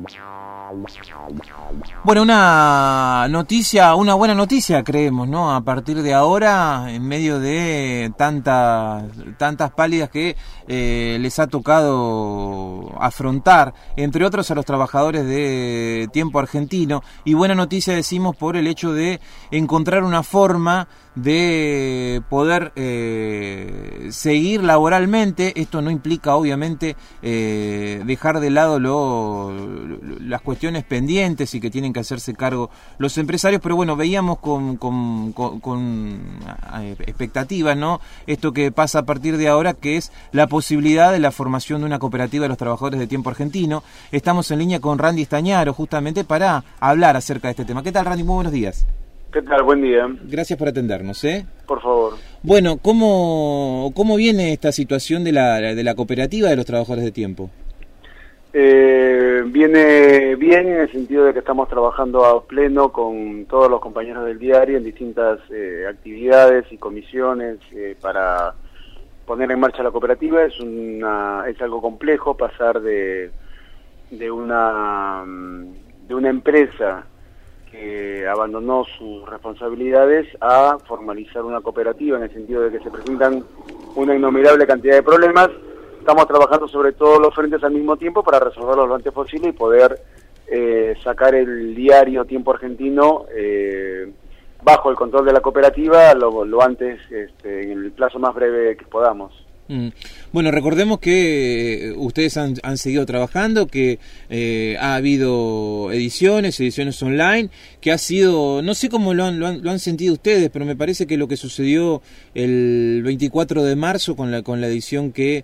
Bueno, una buena noticia, creemos, ¿no? A partir de ahora, en medio de tantas pálidas que les ha tocado afrontar, entre otros a los trabajadores de Tiempo Argentino, y buena noticia decimos por el hecho de encontrar una forma de poder seguir laboralmente. Esto no implica obviamente dejar de lado las cuestiones pendientes y que tienen que hacerse cargo los empresarios, pero bueno, veíamos con expectativas, ¿no? Esto que pasa a partir de ahora, que es la posibilidad de la formación de una cooperativa de los trabajadores de Tiempo Argentino. Estamos en línea con Randy Stañaro justamente para hablar acerca de este tema. ¿Qué tal, Randy? Muy buenos días. ¿Qué tal? Buen día. Gracias por atendernos, Por favor. Bueno, ¿cómo viene esta situación de la cooperativa de los trabajadores de Tiempo? Viene bien en el sentido de que estamos trabajando a pleno con todos los compañeros del diario en distintas actividades y comisiones para poner en marcha la cooperativa. Es algo complejo pasar de una empresa que abandonó sus responsabilidades a formalizar una cooperativa, en el sentido de que se presentan una innumerable cantidad de problemas. Estamos trabajando sobre todos los frentes al mismo tiempo para resolverlos lo antes posible y poder sacar el diario Tiempo Argentino bajo el control de la cooperativa lo antes, en el plazo más breve que podamos. Bueno, recordemos que ustedes han seguido trabajando, que ha habido ediciones online, que ha sido, no sé cómo lo han sentido ustedes, pero me parece que lo que sucedió el 24 de marzo con la edición que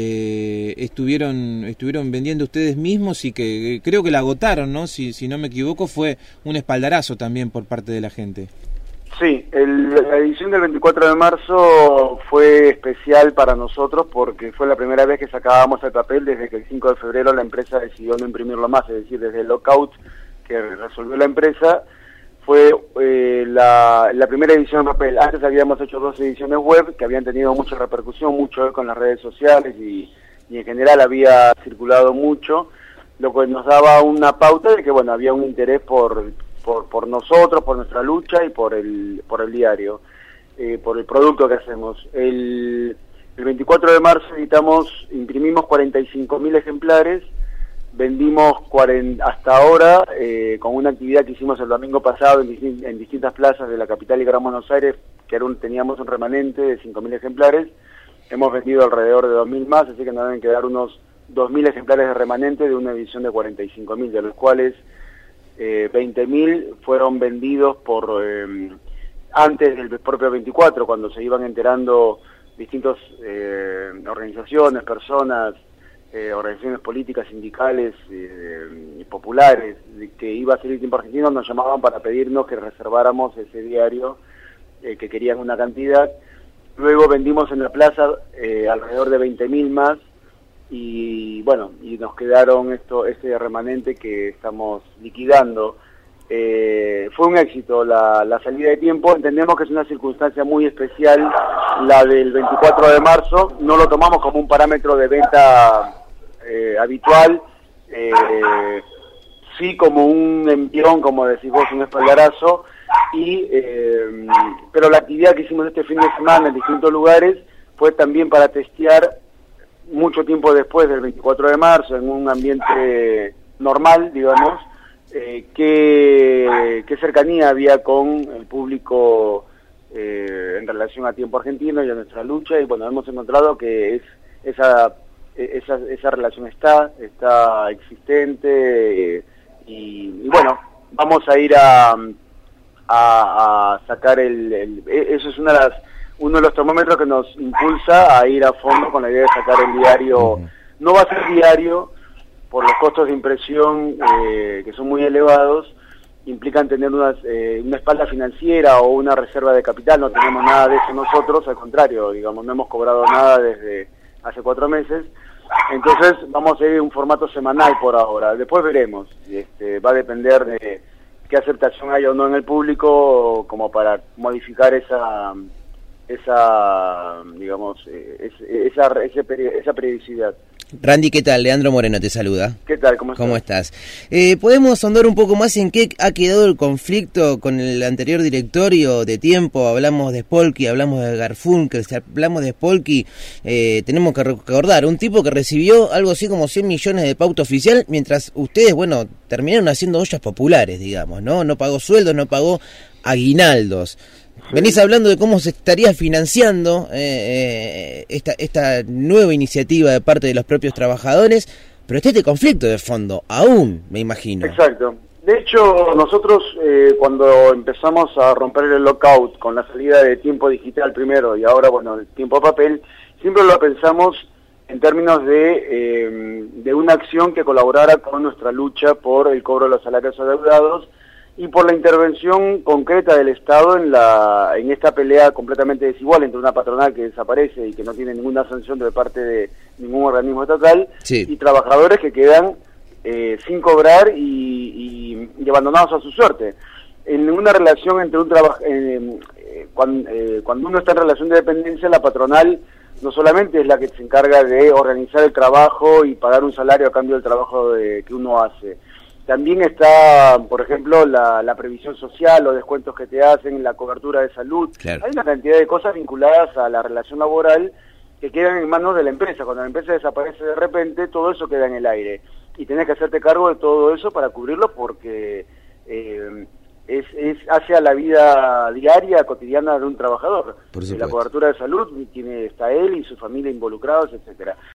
estuvieron vendiendo ustedes mismos y que creo que la agotaron, ¿no? Si no me equivoco, fue un espaldarazo también por parte de la gente. Sí, la edición del 24 de marzo fue especial para nosotros porque fue la primera vez que sacábamos el papel desde que el 5 de febrero la empresa decidió no imprimirlo más, es decir, desde el lockout que resolvió la empresa, fue la primera edición en papel. Antes habíamos hecho 2 ediciones web que habían tenido mucha repercusión, mucho con las redes sociales y en general había circulado mucho, lo que nos daba una pauta de que bueno, había un interés por nosotros, por nuestra lucha y por el diario, por el producto que hacemos. El 24 de marzo imprimimos 45.000 ejemplares, vendimos hasta ahora, con una actividad que hicimos el domingo pasado en distintas plazas de la capital y Gran Buenos Aires, que teníamos un remanente de 5.000 ejemplares, hemos vendido alrededor de 2.000 más, así que nos deben quedar unos 2.000 ejemplares de remanente de una edición de 45.000, de los cuales 20.000 fueron vendidos antes del propio 24, cuando se iban enterando distintas organizaciones, personas, organizaciones políticas, sindicales y populares, de que iba a salir Tiempo Argentino, nos llamaban para pedirnos que reserváramos ese diario, que querían una cantidad. Luego vendimos en la plaza alrededor de 20.000 más, y bueno, y nos quedaron este remanente que estamos liquidando. Fue un éxito la salida de Tiempo. Entendemos que es una circunstancia muy especial la del 24 de marzo, no lo tomamos como un parámetro de venta habitual, sí como un envión, como decís vos, un espaldarazo, pero la actividad que hicimos este fin de semana en distintos lugares fue también para testear mucho tiempo después del 24 de marzo, en un ambiente normal, digamos, qué cercanía había con el público en relación a Tiempo Argentino y a nuestra lucha, y bueno, hemos encontrado que esa relación está existente, y bueno, vamos a ir a sacar eso es uno de los termómetros que nos impulsa a ir a fondo con la idea de sacar el diario. No va a ser diario por los costos de impresión que son muy elevados, implican tener una espalda financiera o una reserva de capital. No tenemos nada de eso nosotros, al contrario, digamos, no hemos cobrado nada desde hace 4 meses. Entonces vamos a ir en un formato semanal por ahora, después veremos, va a depender de qué aceptación haya o no en el público como para modificar esa digamos, esa periodicidad. Randy, ¿qué tal? Leandro Moreno te saluda. ¿Qué tal? ¿Cómo estás? ¿Podemos ahondar un poco más en qué ha quedado el conflicto con el anterior directorio de Tiempo? Hablamos de Spolky, hablamos de Garfunkel, hablamos de Spolky, tenemos que recordar, un tipo que recibió algo así como 100 millones de pauta oficial, mientras ustedes, bueno, terminaron haciendo ollas populares, digamos, ¿no? No pagó sueldos, no pagó aguinaldos. Venís hablando de cómo se estaría financiando esta nueva iniciativa de parte de los propios trabajadores, pero está este conflicto de fondo, aún, me imagino. Exacto. De hecho, nosotros cuando empezamos a romper el lockout con la salida de Tiempo Digital primero y ahora, bueno, el Tiempo Papel, siempre lo pensamos en términos de una acción que colaborara con nuestra lucha por el cobro de los salarios adeudados y por la intervención concreta del Estado en esta pelea completamente desigual entre una patronal que desaparece y que no tiene ninguna sanción de parte de ningún organismo estatal, sí, y trabajadores que quedan sin cobrar y abandonados a su suerte. En una relación entre cuando uno está en relación de dependencia, la patronal no solamente es la que se encarga de organizar el trabajo y pagar un salario a cambio del trabajo que uno hace. También está, por ejemplo, la previsión social, los descuentos que te hacen, la cobertura de salud. Claro. Hay una cantidad de cosas vinculadas a la relación laboral que quedan en manos de la empresa. Cuando la empresa desaparece de repente, todo eso queda en el aire. Y tenés que hacerte cargo de todo eso para cubrirlo porque hace a la vida diaria, cotidiana de un trabajador. La cobertura de salud está él y su familia involucrados, etcétera.